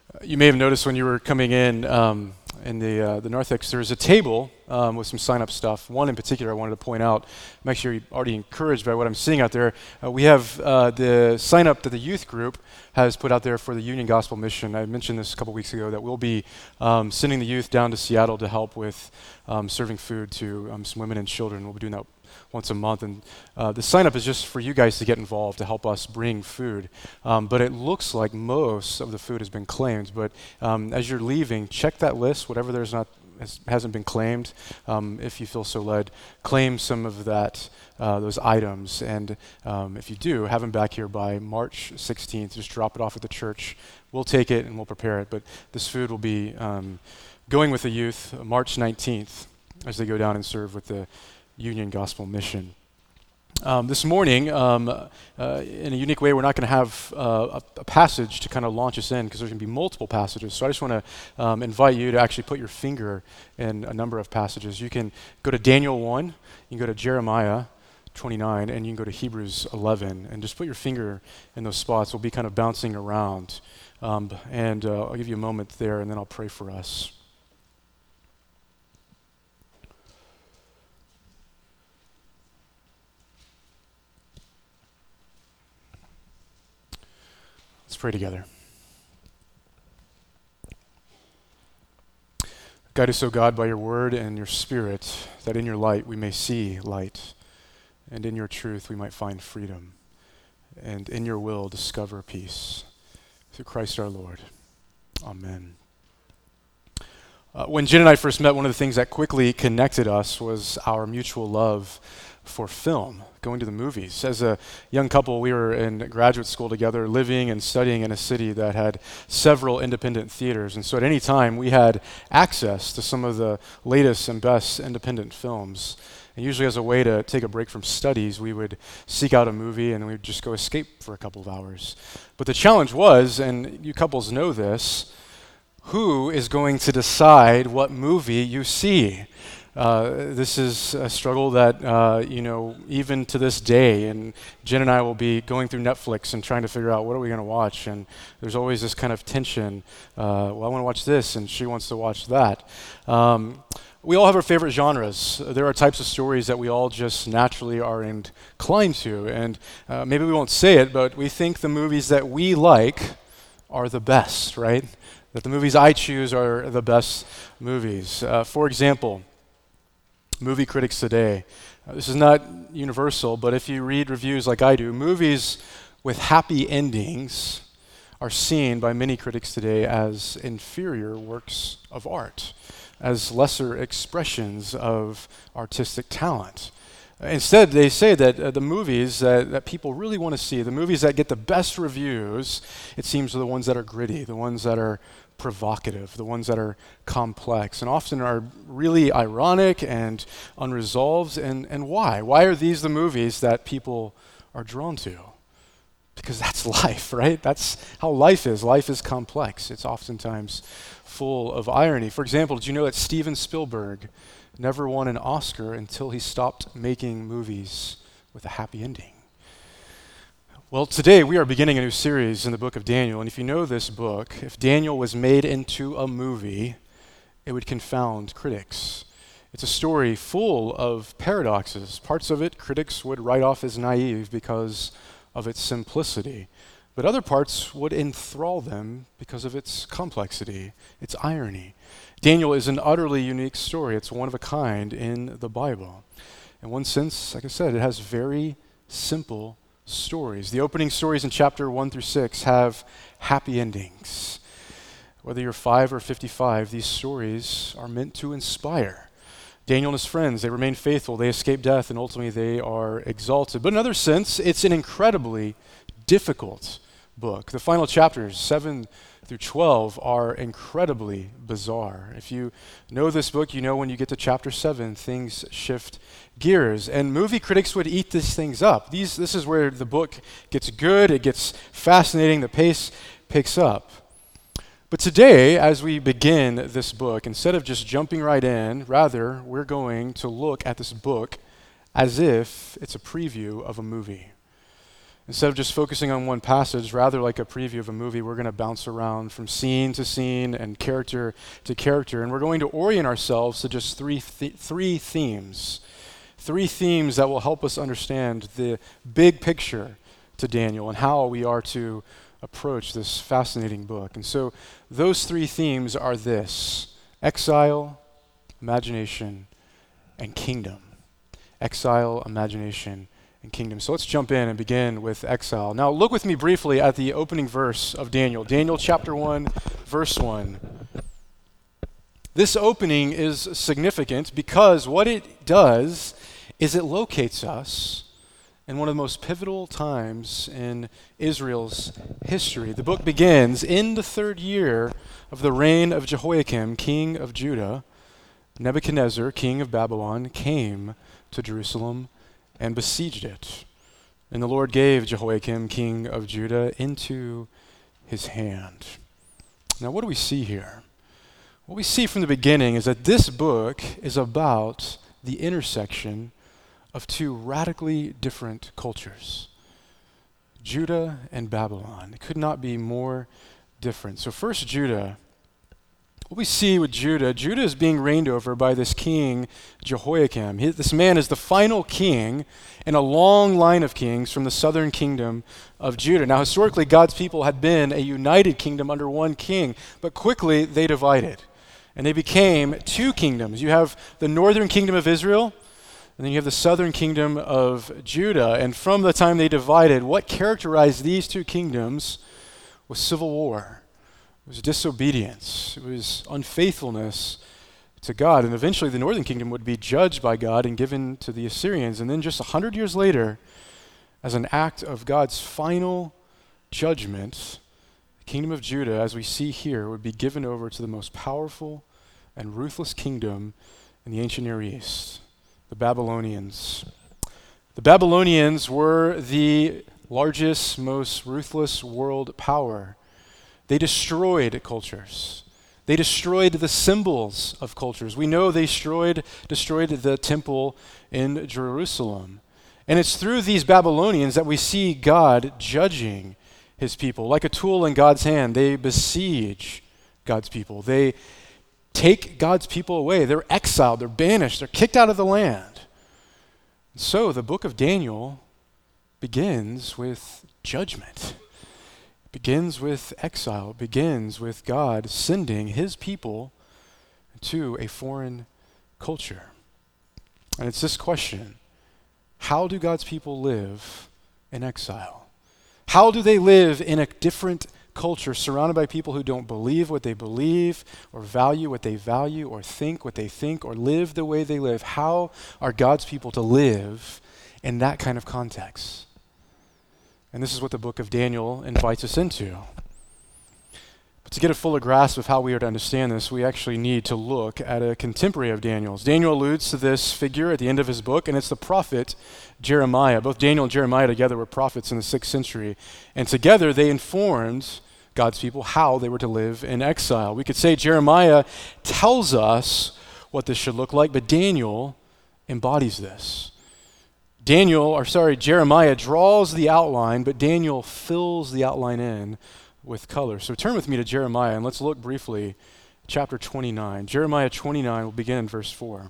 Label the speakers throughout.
Speaker 1: You may have noticed when you were coming in the narthex, there's a table with some sign-up stuff. One in particular I wanted to point out. I'm actually already encouraged by what I'm seeing out there. We have the sign-up that the youth group has put out there for the Union Gospel Mission. I mentioned this a couple weeks ago that we'll be sending the youth down to Seattle to help with serving food to some women and children. We'll be doing that once a month, and the sign-up is just for you guys to get involved to help us bring food. But it looks like most of the food has been claimed. But as you're leaving, check that list. Whatever hasn't been claimed, if you feel so led, claim some of those items. And if you do, have them back here by March 16th. Just drop it off at the church. We'll take it and we'll prepare it. But this food will be going with the youth March 19th as they go down and serve with the Union Gospel Mission. This morning, in a unique way, we're not going to have a passage to kind of launch us in because there's going to be multiple passages. So I just want to invite you to actually put your finger in a number of passages. You can go to Daniel 1, you can go to Jeremiah 29, and you can go to Hebrews 11, and just put your finger in those spots. We'll be kind of bouncing around. And I'll give you a moment there, and then I'll pray for us. Let's pray together. Guide us, O God, by your word and your spirit, that in your light we may see light, and in your truth we might find freedom, and in your will discover peace. Through Christ our Lord. Amen. When Jen and I first met, one of the things that quickly connected us was our mutual love for film, going to the movies. As a young couple, we were in graduate school together, living and studying in a city that had several independent theaters. And so at any time, we had access to some of the latest and best independent films. And usually as a way to take a break from studies, we would seek out a movie and we'd just go escape for a couple of hours. But the challenge was, and you couples know this, who is going to decide what movie you see? This is a struggle that, even to this day, and Jen and I will be going through Netflix and trying to figure out what are we going to watch, and there's always this kind of tension. Well, I want to watch this, and she wants to watch that. We all have our favorite genres. There are types of stories that we all just naturally are inclined to, and maybe we won't say it, but we think the movies that we like are the best, right? That the movies I choose are the best movies. For example, movie critics today. This is not universal, but if you read reviews like I do, movies with happy endings are seen by many critics today as inferior works of art, as lesser expressions of artistic talent. Instead, they say that the movies that people really want to see, the movies that get the best reviews, it seems are the ones that are gritty, the ones that are provocative, the ones that are complex, and often are really ironic and unresolved. And why? Why are these the movies that people are drawn to? Because that's life, right? That's how life is. Life is complex. It's oftentimes full of irony. For example, did you know that Steven Spielberg never won an Oscar until he stopped making movies with a happy ending? Well, today we are beginning a new series in the book of Daniel, and if you know this book, if Daniel was made into a movie, it would confound critics. It's a story full of paradoxes. Parts of it critics would write off as naive because of its simplicity, but other parts would enthrall them because of its complexity, its irony. Daniel is an utterly unique story. It's one of a kind in the Bible. In one sense, like I said, it has very simple stories. The opening stories in chapter 1 through 6 have happy endings. Whether you're 5 or 55, these stories are meant to inspire. Daniel and his friends, they remain faithful, they escape death, and ultimately they are exalted. But in another sense, it's an incredibly difficult book. The final chapters, 7 through 12, are incredibly bizarre. If you know this book, you know when you get to chapter 7, things shift gears. And movie critics would eat these things up. This is where the book gets good, it gets fascinating, the pace picks up. But today, as we begin this book, instead of just jumping right in, rather, we're going to look at this book as if it's a preview of a movie. Instead of just focusing on one passage, rather like a preview of a movie, we're going to bounce around from scene to scene and character to character. And we're going to orient ourselves to just three themes. Three themes that will help us understand the big picture to Daniel and how we are to approach this fascinating book. And so those three themes are this: exile, imagination, and kingdom. Exile, imagination, and kingdom. So let's jump in and begin with exile. Now look with me briefly at the opening verse of Daniel. Daniel chapter 1, verse 1. This opening is significant because what it does is it locates us in one of the most pivotal times in Israel's history. The book begins in the 3rd year of the reign of Jehoiakim, king of Judah. Nebuchadnezzar, king of Babylon, came to Jerusalem and besieged it. And the Lord gave Jehoiakim, king of Judah, into his hand. Now, what do we see here? What we see from the beginning is that this book is about the intersection of two radically different cultures, Judah and Babylon. It could not be more different. So first, Judah. What we see with Judah is being reigned over by this king, Jehoiakim. This man is the final king in a long line of kings from the southern kingdom of Judah. Now, historically, God's people had been a united kingdom under one king, but quickly they divided, and they became two kingdoms. You have the northern kingdom of Israel, and then you have the southern kingdom of Judah. And from the time they divided, what characterized these two kingdoms was civil war. It was disobedience. It was unfaithfulness to God. And eventually the northern kingdom would be judged by God and given to the Assyrians. And then just 100 years later, as an act of God's final judgment, the kingdom of Judah, as we see here, would be given over to the most powerful and ruthless kingdom in the ancient Near East, the Babylonians. The Babylonians were the largest, most ruthless world power. They destroyed cultures. They destroyed the symbols of cultures. We know they destroyed the temple in Jerusalem. And it's through these Babylonians that we see God judging his people. Like a tool in God's hand, they besiege God's people. They take God's people away. They're exiled, they're banished, they're kicked out of the land. So the book of Daniel begins with judgment. It begins with exile. It begins with God sending his people to a foreign culture. And it's this question: how do God's people live in exile? How do they live in a different culture surrounded by people who don't believe what they believe, or value what they value, or think what they think, or live the way they live? How are God's people to live in that kind of context? And this is what the book of Daniel invites us into. But to get a fuller grasp of how we are to understand this, we actually need to look at a contemporary of Daniel's. Daniel alludes to this figure at the end of his book, and it's the prophet Jeremiah. Both Daniel and Jeremiah together were prophets in the 6th century, and together they informed God's people how they were to live in exile. We could say Jeremiah tells us what this should look like, but Daniel embodies this. Jeremiah draws the outline, but Daniel fills the outline in with color. So turn with me to Jeremiah and let's look briefly at chapter 29. Jeremiah 29 will begin in verse 4.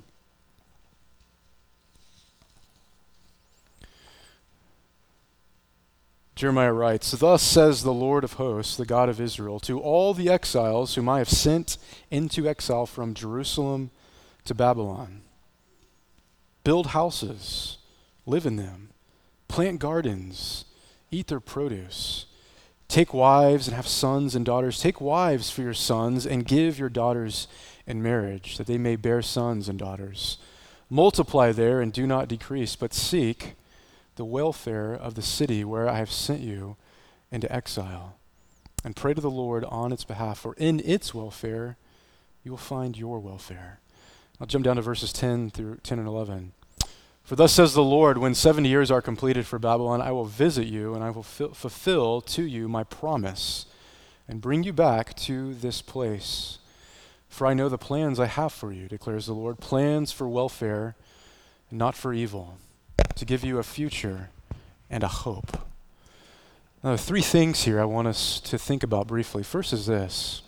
Speaker 1: Jeremiah writes, "Thus says the Lord of hosts, the God of Israel, to all the exiles whom I have sent into exile from Jerusalem to Babylon. Build houses, live in them, plant gardens, eat their produce. Take wives and have sons and daughters. Take wives for your sons and give your daughters in marriage, that they may bear sons and daughters. Multiply there and do not decrease, but seek the welfare of the city where I have sent you into exile, and pray to the Lord on its behalf, for in its welfare you will find your welfare." I'll jump down to verses 10 through 10 and 11. "For thus says the Lord, when 70 years are completed for Babylon, I will visit you, and I will fulfill to you my promise, and bring you back to this place. For I know the plans I have for you, declares the Lord, plans for welfare and not for evil, to give you a future and a hope. Now, three things here I want us to think about briefly. First is this.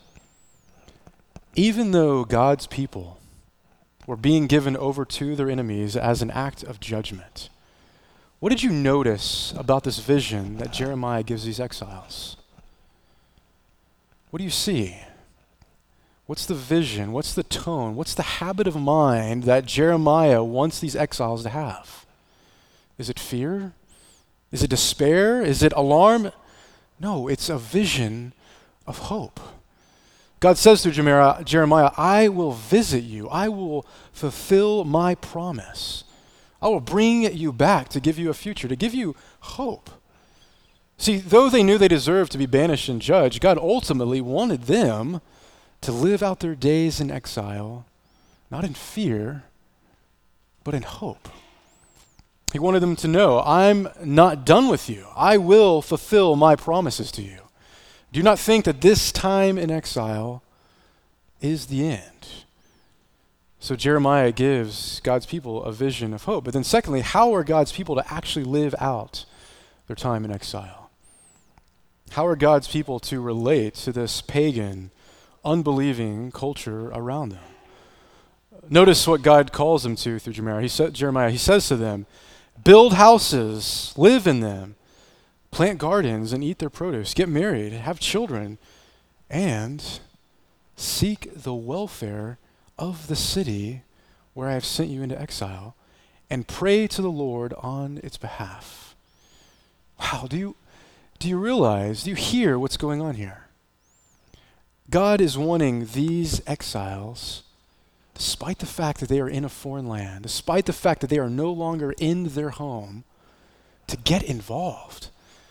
Speaker 1: Even though God's people were being given over to their enemies as an act of judgment, what did you notice about this vision that Jeremiah gives these exiles? What do you see? What's the vision? What's the tone? What's the habit of mind that Jeremiah wants these exiles to have? Is it fear? Is it despair? Is it alarm? No, it's a vision of hope. God says through Jeremiah, I will visit you. I will fulfill my promise. I will bring you back to give you a future, to give you hope. See, though they knew they deserved to be banished and judged, God ultimately wanted them to live out their days in exile, not in fear, but in hope. He wanted them to know, I'm not done with you. I will fulfill my promises to you. Do not think that this time in exile is the end. So Jeremiah gives God's people a vision of hope. But then secondly, how are God's people to actually live out their time in exile? How are God's people to relate to this pagan, unbelieving culture around them? Notice what God calls them to through Jeremiah. He says to them, build houses, live in them, plant gardens and eat their produce, get married, have children, and seek the welfare of the city where I have sent you into exile, and pray to the Lord on its behalf. Wow, do you realize, do you hear what's going on here? God is wanting these exiles, despite the fact that they are in a foreign land, despite the fact that they are no longer in their home, to get involved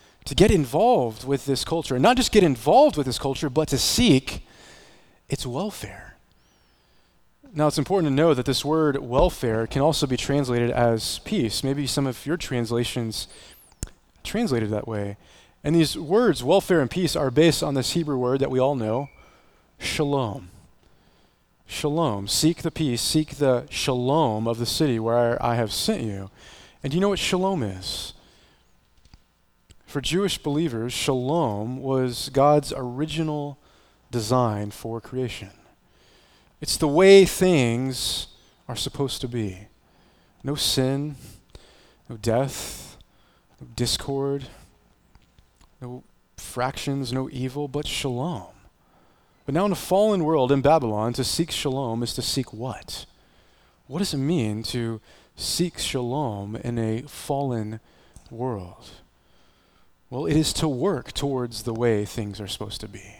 Speaker 1: with this culture. And not just get involved with this culture, but to seek its welfare. Now, it's important to know that this word welfare can also be translated as peace. Maybe some of your translations translate it that way. And these words, welfare and peace, are based on this Hebrew word that we all know, shalom. Shalom. Seek the peace, seek the shalom of the city where I have sent you. And do you know what shalom is? For Jewish believers, shalom was God's original design for creation. It's the way things are supposed to be. No sin, no death, no discord, no fractions, no evil, but shalom. But now in a fallen world, in Babylon, to seek shalom is to seek what? What does it mean to seek shalom in a fallen world? Well, it is to work towards the way things are supposed to be.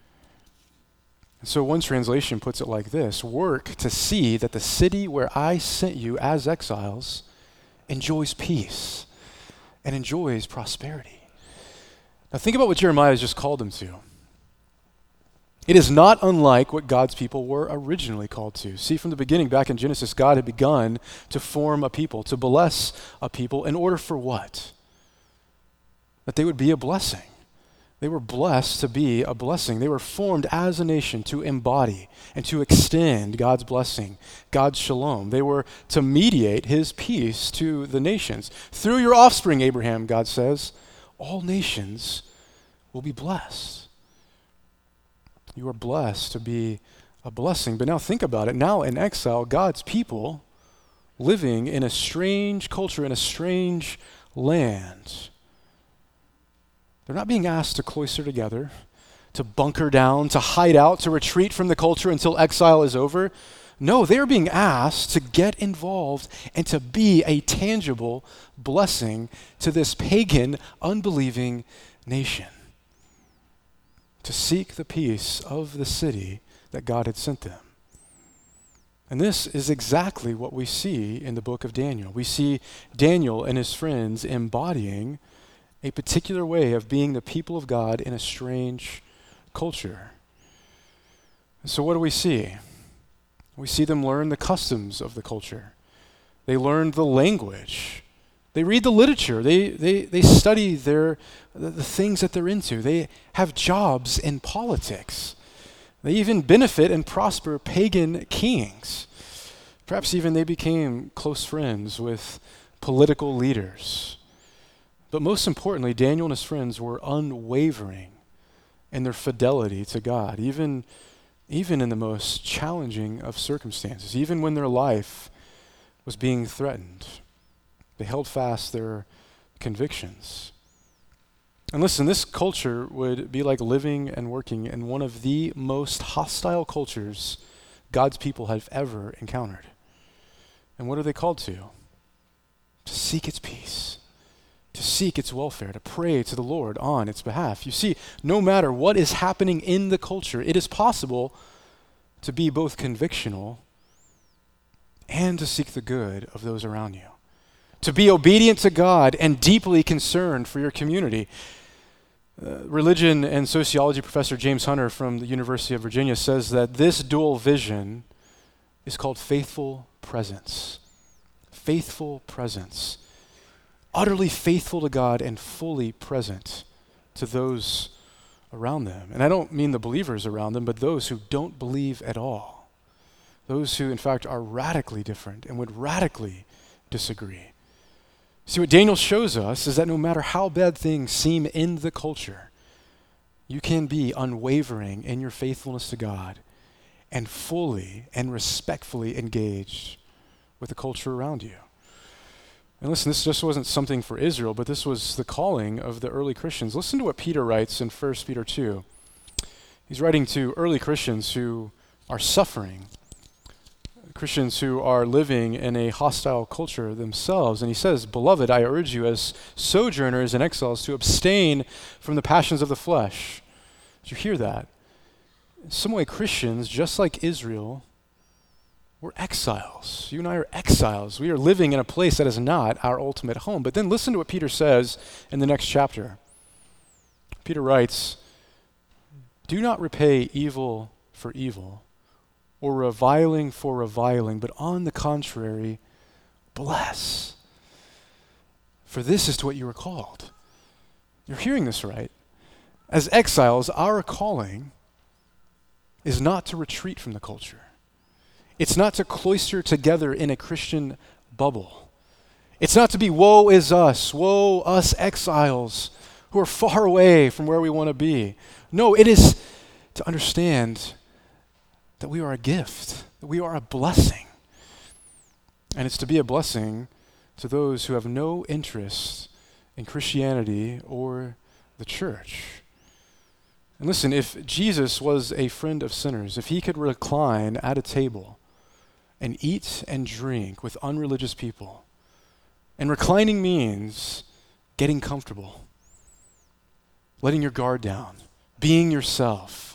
Speaker 1: So one translation puts it like this: work to see that the city where I sent you as exiles enjoys peace and enjoys prosperity. Now think about what Jeremiah has just called them to. It is not unlike what God's people were originally called to. See, from the beginning, back in Genesis, God had begun to form a people, to bless a people, in order for what? That they would be a blessing. They were blessed to be a blessing. They were formed as a nation to embody and to extend God's blessing, God's shalom. They were to mediate his peace to the nations. Through your offspring, Abraham, God says, all nations will be blessed. You are blessed to be a blessing. But now think about it. Now in exile, God's people living in a strange culture, in a strange land. They're not being asked to cloister together, to bunker down, to hide out, to retreat from the culture until exile is over. No, they're being asked to get involved and to be a tangible blessing to this pagan, unbelieving nation. To seek the peace of the city that God had sent them. And this is exactly what we see in the book of Daniel. We see Daniel and his friends embodying a particular way of being the people of God in a strange culture. So what do we see? We see them learn the customs of the culture. They learn the language. They read the literature. They study the things that they're into. They have jobs in politics. They even benefit and prosper pagan kings. Perhaps even they became close friends with political leaders. But most importantly, Daniel and his friends were unwavering in their fidelity to God, even in the most challenging of circumstances, even when their life was being threatened. They held fast their convictions. And listen, this culture would be like living and working in one of the most hostile cultures God's people have ever encountered. And what are they called to? To seek its peace, to seek its welfare, to pray to the Lord on its behalf. You see, no matter what is happening in the culture, it is possible to be both convictional and to seek the good of those around you, to be obedient to God and deeply concerned for your community. Religion and sociology professor James Hunter from the University of Virginia says that this dual vision is called faithful presence. Faithful presence. Utterly faithful to God and fully present to those around them. And I don't mean the believers around them, but those who don't believe at all. Those who, in fact, are radically different and would radically disagree. See, what Daniel shows us is that no matter how bad things seem in the culture, you can be unwavering in your faithfulness to God and fully and respectfully engaged with the culture around you. And listen, this just wasn't something for Israel, but this was the calling of the early Christians. Listen to what Peter writes in 1 Peter 2. He's writing to early Christians who are suffering, Christians who are living in a hostile culture themselves. And he says, "Beloved, I urge you as sojourners and exiles to abstain from the passions of the flesh." Did you hear that? In some way, Christians, just like Israel, we're exiles. You and I are exiles. We are living in a place that is not our ultimate home. But then listen to what Peter says in the next chapter. Peter writes, "Do not repay evil for evil, or reviling for reviling, but on the contrary, bless. For this is to what you were called." You're hearing this right. As exiles, our calling is not to retreat from the culture. It's not to cloister together in a Christian bubble. It's not to be woe is us, woe us exiles who are far away from where we want to be. No, it is to understand that we are a gift, that we are a blessing. And it's to be a blessing to those who have no interest in Christianity or the church. And listen, if Jesus was a friend of sinners, if he could recline at a table and eat and drink with unreligious people, and reclining means getting comfortable, letting your guard down, being yourself.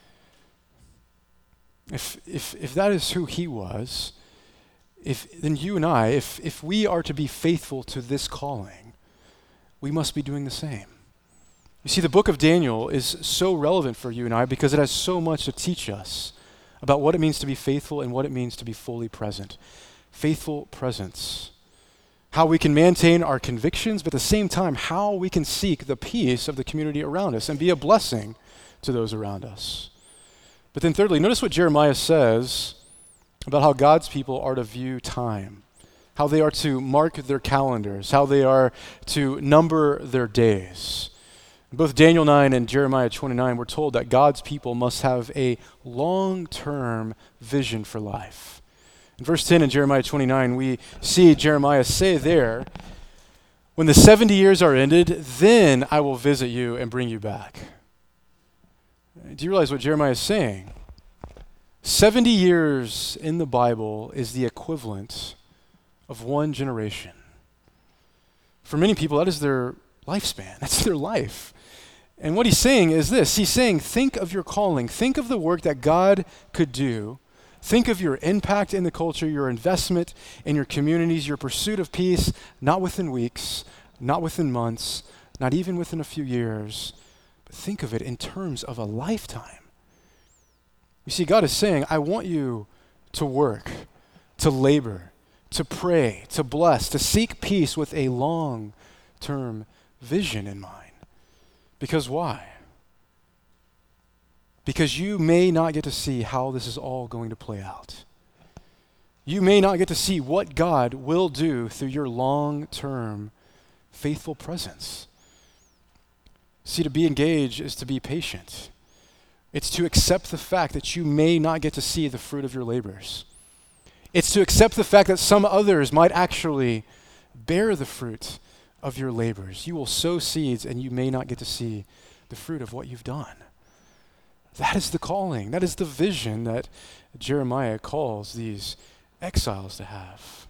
Speaker 1: If that is who he was, then you and I, if we are to be faithful to this calling, we must be doing the same. You see, the book of Daniel is so relevant for you and I because it has so much to teach us about what it means to be faithful and what it means to be fully present. Faithful presence. How we can maintain our convictions, but at the same time, how we can seek the peace of the community around us and be a blessing to those around us. But then thirdly, notice what Jeremiah says about how God's people are to view time, how they are to mark their calendars, how they are to number their days. In both Daniel 9 and Jeremiah 29, we're told that God's people must have a long-term vision for life. In verse 10 in Jeremiah 29, we see Jeremiah say there, "When the 70 years are ended, then I will visit you and bring you back." Do you realize what Jeremiah is saying? 70 years in the Bible is the equivalent of one generation. For many people, that is their lifespan. That's their life. And what he's saying is this. He's saying, think of your calling. Think of the work that God could do. Think of your impact in the culture, your investment in your communities, your pursuit of peace, not within weeks, not within months, not even within a few years, but think of it in terms of a lifetime. You see, God is saying, I want you to work, to labor, to pray, to bless, to seek peace with a long-term vision in mind. Because why? Because you may not get to see how this is all going to play out. You may not get to see what God will do through your long-term faithful presence. See, to be engaged is to be patient. It's to accept the fact that you may not get to see the fruit of your labors. It's to accept the fact that some others might actually bear the fruit of your labors. You will sow seeds and you may not get to see the fruit of what you've done. That is the calling. That is the vision that Jeremiah calls these exiles to have.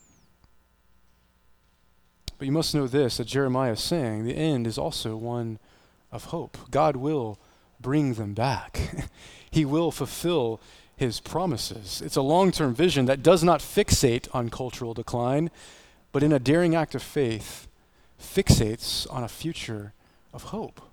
Speaker 1: But you must know this, that Jeremiah is saying the end is also one of hope. God will bring them back. He will fulfill his promises. It's a long-term vision that does not fixate on cultural decline, but in a daring act of faith, fixates on a future of hope.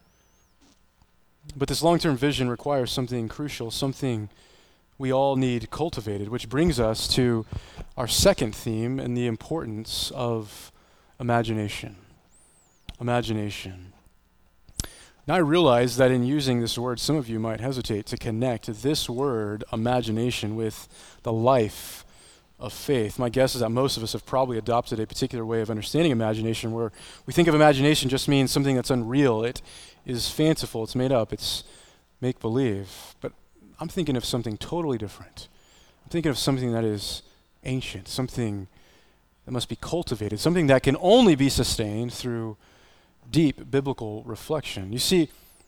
Speaker 1: But this long-term vision requires something crucial, something we all need cultivated, which brings us to our second theme and the importance of imagination. Imagination. Now I realize that in using this word, some of you might hesitate to connect this word, imagination, with the life of faith. My guess is that most of us have probably adopted a particular way of understanding imagination where we think of imagination just means something that's unreal. It is fanciful, it's made up, it's make-believe. But I'm thinking of something totally different. I'm thinking of something that is ancient, something that must be cultivated, something that can only be sustained through deep biblical reflection. You see,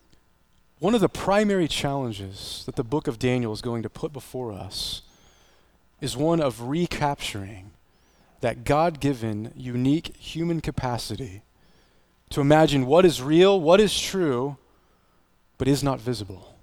Speaker 1: one of the primary challenges that the book of Daniel is going to put before us is one of recapturing that God-given, unique human capacity to imagine what is real, what is true, but is not visible.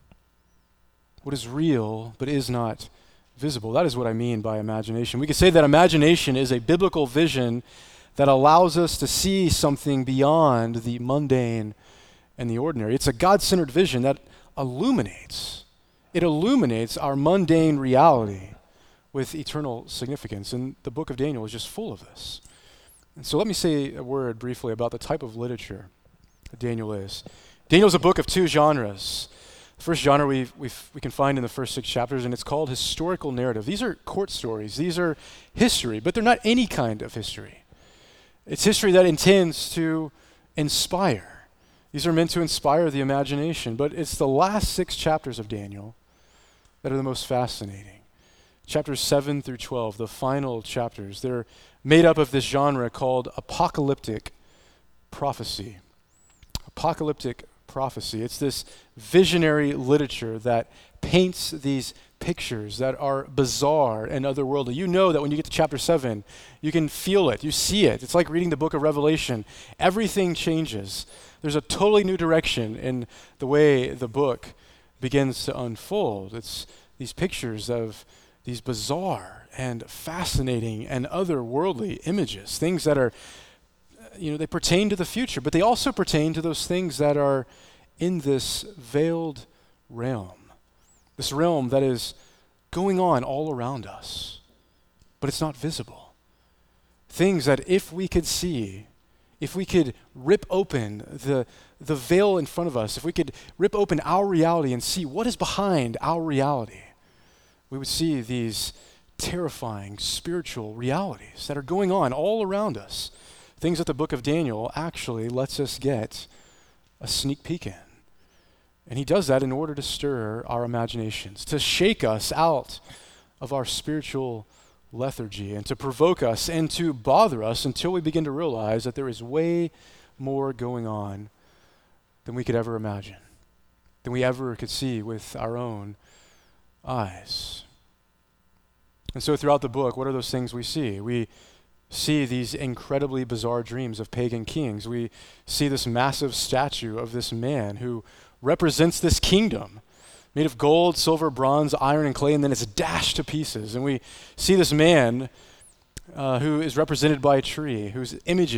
Speaker 1: What is real, but is not visible. That is what I mean by imagination. We could say that imagination is a biblical vision that allows us to see something beyond the mundane and the ordinary. It's a God-centered vision that illuminates. It illuminates our mundane reality with eternal significance. And the book of Daniel is just full of this. And so let me say a word briefly about the type of literature that Daniel is. Daniel is a book of two genres. The first genre we can find in the first 6 chapters, and it's called historical narrative. These are court stories. These are history, but they're not any kind of history. It's history that intends to inspire. These are meant to inspire the imagination, but it's the last 6 chapters of Daniel that are the most fascinating. Chapters 7 through 12, the final chapters, they're made up of this genre called apocalyptic prophecy. Apocalyptic prophecy. It's this visionary literature that paints these pictures that are bizarre and otherworldly. You know that when you get to chapter 7, you can feel it, you see it. It's like reading the book of Revelation. Everything changes. There's a totally new direction in the way the book begins to unfold. It's these pictures of these bizarre and fascinating and otherworldly images, things that are, they pertain to the future, but they also pertain to those things that are in this veiled realm. This realm that is going on all around us, but it's not visible. Things that if we could see, if we could rip open the veil in front of us, if we could rip open our reality and see what is behind our reality, we would see these terrifying spiritual realities that are going on all around us. Things that the book of Daniel actually lets us get a sneak peek in. And he does that in order to stir our imaginations, to shake us out of our spiritual lethargy, and to provoke us and to bother us until we begin to realize that there is way more going on than we could ever imagine, than we ever could see with our own eyes. And so throughout the book, what are those things we see? We see these incredibly bizarre dreams of pagan kings. We see this massive statue of this man who represents this kingdom made of gold, silver, bronze, iron, and clay, and then it's dashed to pieces. And we see this man who is represented by a tree, his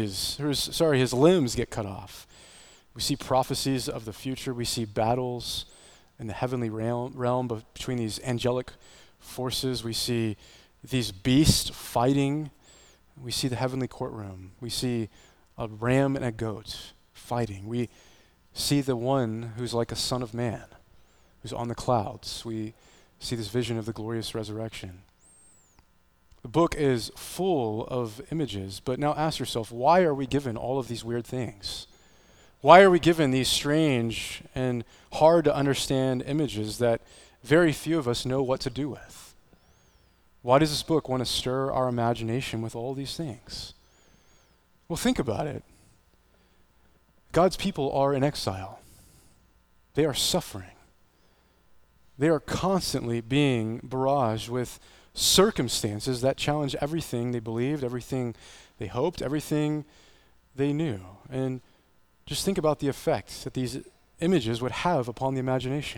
Speaker 1: limbs get cut off. We see prophecies of the future. We see battles in the heavenly realm between these angelic forces. We see these beasts fighting. We see the heavenly courtroom. We see a ram and a goat fighting. We see the one who's like a son of man, who's on the clouds. We see this vision of the glorious resurrection. The book is full of images, but now ask yourself, why are we given all of these weird things? Why are we given these strange and hard to understand images that very few of us know what to do with? Why does this book want to stir our imagination with all these things? Well, think about it. God's people are in exile. They are suffering. They are constantly being barraged with circumstances that challenge everything they believed, everything they hoped, everything they knew. And just think about the effect that these images would have upon the imagination.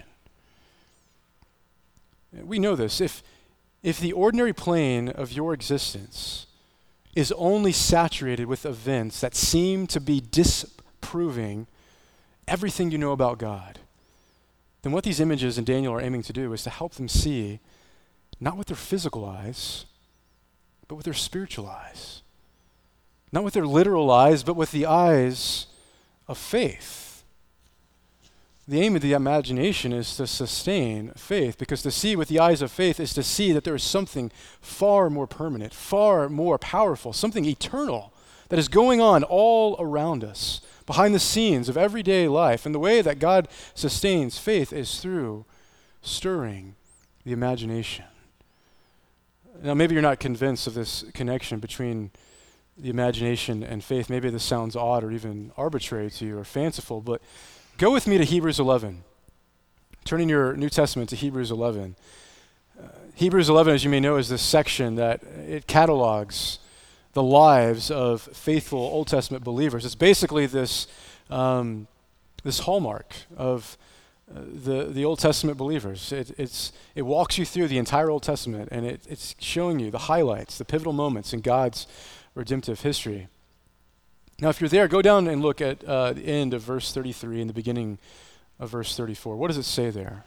Speaker 1: We know this. If the ordinary plane of your existence is only saturated with events that seem to be disproving everything you know about God, then what these images in Daniel are aiming to do is to help them see, not with their physical eyes, but with their spiritual eyes. Not with their literal eyes, but with the eyes of faith. The aim of the imagination is to sustain faith, because to see with the eyes of faith is to see that there is something far more permanent, far more powerful, something eternal that is going on all around us, behind the scenes of everyday life. And the way that God sustains faith is through stirring the imagination. Now, maybe you're not convinced of this connection between the imagination and faith. Maybe this sounds odd or even arbitrary to you or fanciful, but go with me to Hebrews 11. Turn in your New Testament to Hebrews 11. Hebrews 11, as you may know, is this section that it catalogs the lives of faithful Old Testament believers. It's basically this hallmark of the Old Testament believers. It walks you through the entire Old Testament, and it's showing you the highlights, the pivotal moments in God's redemptive history. Now, if you're there, go down and look at the end of verse 33 and the beginning of verse 34. What does it say there?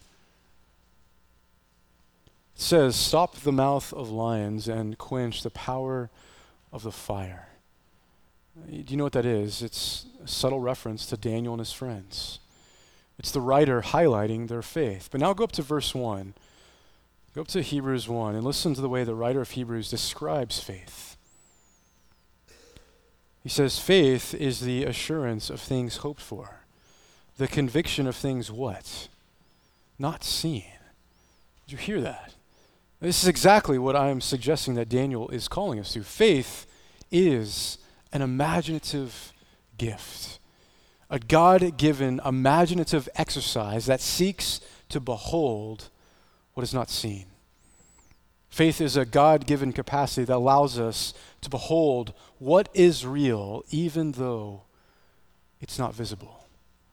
Speaker 1: It says, "Stop the mouth of lions and quench the power of the fire." Do you know what that is? It's a subtle reference to Daniel and his friends. It's the writer highlighting their faith. But now go up to verse 1. Go up to Hebrews 1 and listen to the way the writer of Hebrews describes faith. He says, "Faith is the assurance of things hoped for, the conviction of things what? Not seen." Did you hear that? This is exactly what I am suggesting that Daniel is calling us to. Faith is an imaginative gift, a God-given imaginative exercise that seeks to behold what is not seen. Faith is a God-given capacity that allows us to behold what is real even though it's not visible.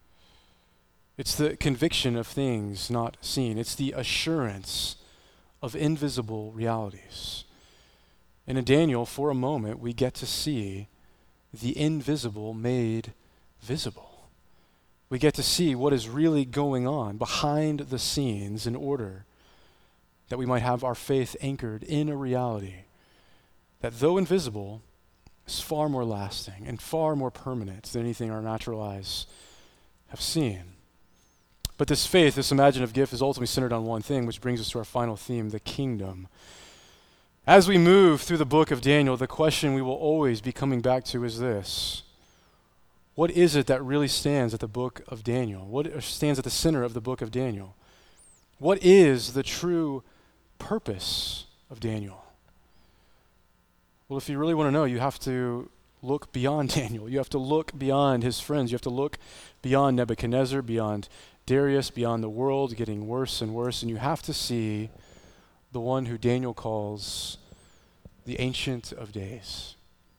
Speaker 1: It's the conviction of things not seen. It's the assurance of invisible realities. And in Daniel, for a moment, we get to see the invisible made visible. We get to see what is really going on behind the scenes in order that we might have our faith anchored in a reality that, though invisible, is far more lasting and far more permanent than anything our natural eyes have seen. But this faith, this imaginative gift, is ultimately centered on one thing, which brings us to our final theme, the kingdom. As we move through the book of Daniel, the question we will always be coming back to is this: what is it that really stands at the book of Daniel? What stands at the center of the book of Daniel? What is the true purpose of Daniel? Well, if you really want to know, you have to look beyond Daniel. You have to look beyond his friends. You have to look beyond Nebuchadnezzar, beyond Darius, beyond the world getting worse and worse, and you have to see the one who Daniel calls the Ancient of Days.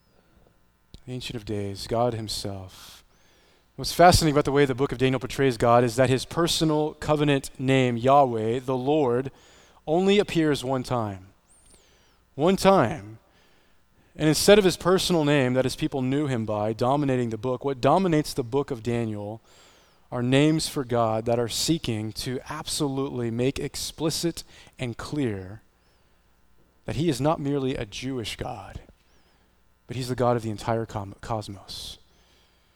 Speaker 1: The Ancient of Days, God himself. What's fascinating about the way the book of Daniel portrays God is that his personal covenant name, Yahweh, the Lord, only appears one time. One time. And instead of his personal name that his people knew him by dominating the book, what dominates the book of Daniel are names for God that are seeking to absolutely make explicit and clear that he is not merely a Jewish God, but he's the God of the entire cosmos.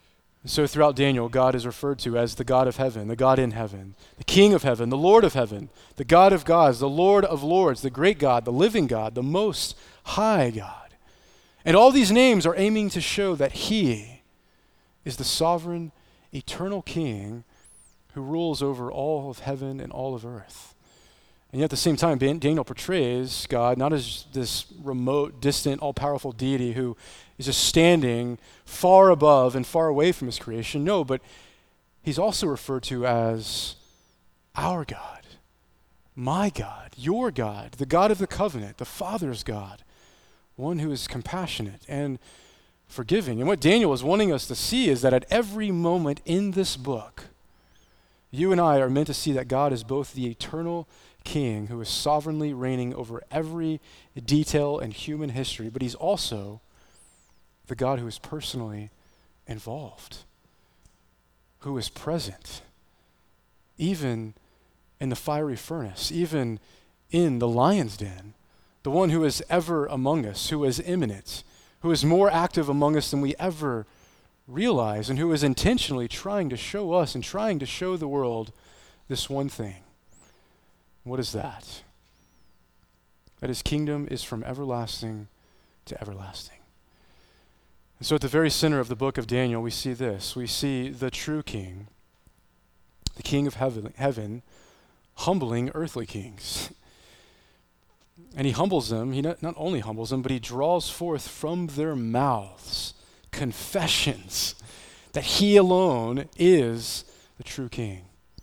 Speaker 1: So throughout Daniel, God is referred to as the God of heaven, the God in heaven, the King of heaven, the Lord of heaven, the God of gods, the Lord of lords, the great God, the living God, the most high God. And all these names are aiming to show that he is the sovereign, eternal King who rules over all of heaven and all of earth. And yet at the same time, Daniel portrays God not as this remote, distant, all-powerful deity who is just standing far above and far away from his creation. No, but he's also referred to as our God, my God, your God, the God of the covenant, the Father's God, one who is compassionate and forgiving. And what Daniel is wanting us to see is that at every moment in this book, you and I are meant to see that God is both the eternal King who is sovereignly reigning over every detail in human history, but he's also the God who is personally involved, who is present, even in the fiery furnace, even in the lion's den, the one who is ever among us, who is immanent, who is more active among us than we ever realize, and who is intentionally trying to show us and trying to show the world this one thing. What is that? That his kingdom is from everlasting to everlasting. And so at the very center of the book of Daniel, we see this. We see the true King, the King of heaven, humbling earthly kings. And he humbles them. He not only humbles them, but he draws forth from their mouths confessions that he alone is the true King.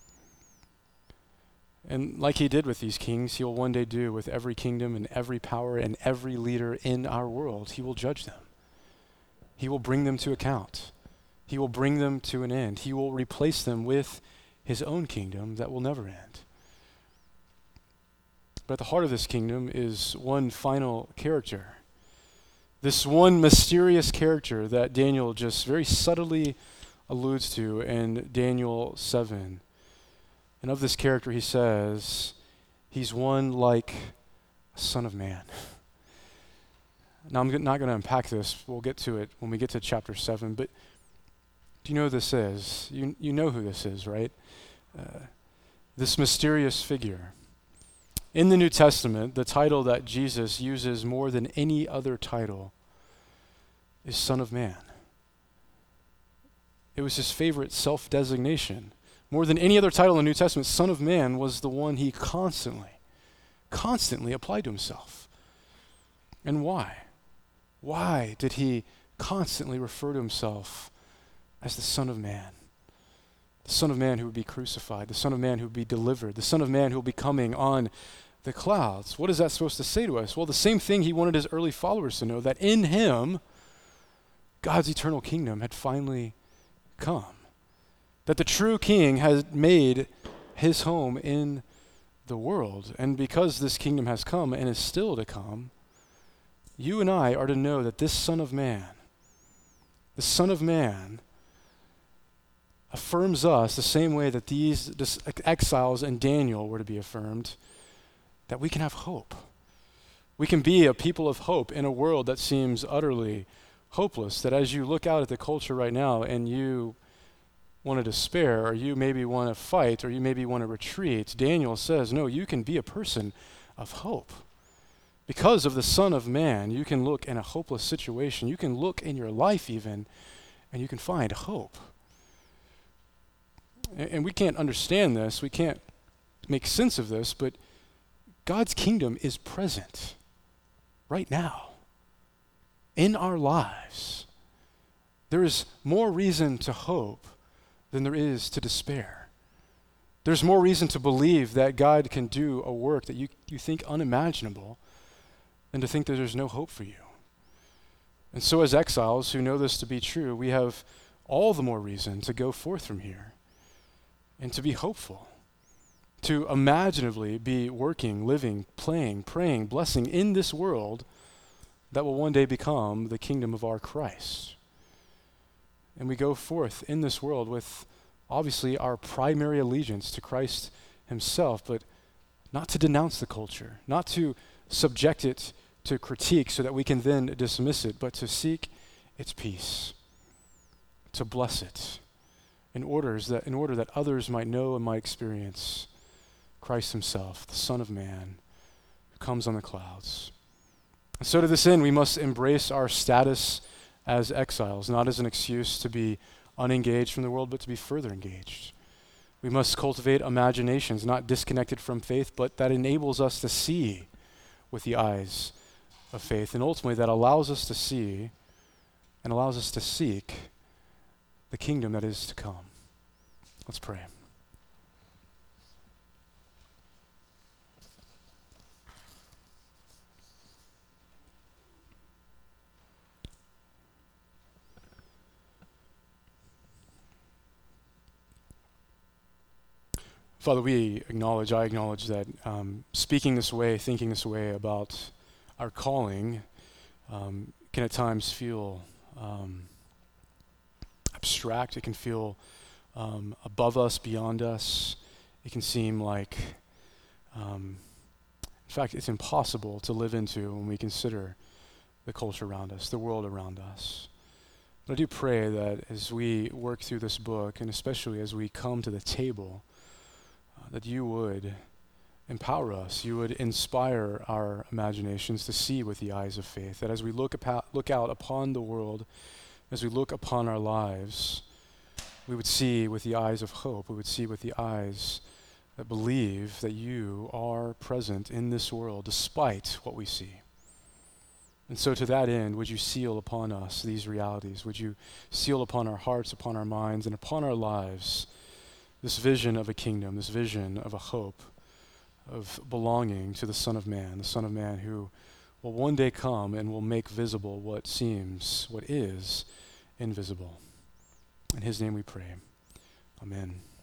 Speaker 1: And like he did with these kings, he will one day do with every kingdom and every power and every leader in our world. He will judge them. He will bring them to account. He will bring them to an end. He will replace them with his own kingdom that will never end. But at the heart of this kingdom is one final character. This one mysterious character that Daniel just very subtly alludes to in Daniel 7. And of this character he says, he's one like a son of man. Now I'm not going to unpack this. We'll get to it when we get to chapter 7. But do you know who this is? You know who this is, right? This mysterious figure. In the New Testament, the title that Jesus uses more than any other title is Son of Man. It was his favorite self-designation. More than any other title in the New Testament, Son of Man was the one he constantly applied to himself. And why? Why did he constantly refer to himself as the Son of Man? The Son of Man who would be crucified, the Son of Man who would be delivered, the Son of Man who will be coming on the clouds. What is that supposed to say to us? Well, the same thing he wanted his early followers to know, that in him, God's eternal kingdom had finally come. That the true King has made his home in the world. And because this kingdom has come and is still to come, you and I are to know that this Son of Man, the Son of Man, affirms us the same way that these exiles in Daniel were to be affirmed, that we can have hope. We can be a people of hope in a world that seems utterly hopeless, that as you look out at the culture right now and you want to despair, or you maybe want to fight, or you maybe want to retreat, Daniel says, no, you can be a person of hope. Because of the Son of Man, you can look in a hopeless situation. You can look in your life even, and you can find hope. And we can't understand this. We can't make sense of this, but God's kingdom is present right now in our lives. There is more reason to hope than there is to despair. There's more reason to believe that God can do a work that you think unimaginable than to think that there's no hope for you. And so as exiles who know this to be true, we have all the more reason to go forth from here and to be hopeful, to imaginatively be working, living, playing, praying, blessing in this world that will one day become the kingdom of our Christ. And we go forth in this world with obviously our primary allegiance to Christ himself, but not to denounce the culture, not to subject it to critique so that we can then dismiss it, but to seek its peace. to bless it in order that others might know and might experience Christ himself, the Son of Man, who comes on the clouds. And so to this end, we must embrace our status as exiles, not as an excuse to be unengaged from the world, but to be further engaged. We must cultivate imaginations, not disconnected from faith, but that enables us to see with the eyes of faith, and ultimately that allows us to see and allows us to seek the kingdom that is to come. Let's pray. Father, I acknowledge that speaking this way, thinking this way about our calling can at times feel abstract. It can feel above us, beyond us. It can seem like, in fact, it's impossible to live into when we consider the culture around us, the world around us. But I do pray that as we work through this book, and especially as we come to the table, that you would empower us, you would inspire our imaginations to see with the eyes of faith, that as we look out upon the world, as we look upon our lives, we would see with the eyes of hope, we would see with the eyes that believe that you are present in this world despite what we see. And so to that end, would you seal upon us these realities? Would you seal upon our hearts, upon our minds, and upon our lives this vision of a kingdom, this vision of a hope, of belonging to the Son of Man who will one day come and will make visible what is invisible. In his name we pray. Amen.